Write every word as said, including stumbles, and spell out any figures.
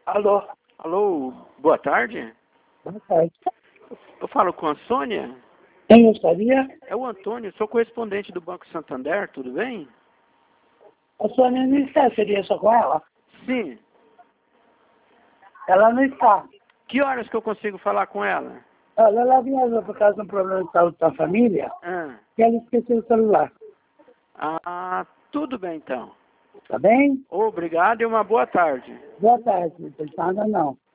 Alô? Alô, boa tarde. Boa tarde. Eu falo com a Sônia. Quem gostaria? É o Antônio, sou correspondente do Banco Santander, tudo bem? A Sônia não está, seria só com ela? Sim. Ela não está. Que horas que eu consigo falar com ela? Olha, ela viajou por causa de um problema de saúde da família Ah, e ela esqueceu o celular. ah tudo bem então. Tá bem? Obrigado e uma boa tarde. Boa tarde, não tem nada não.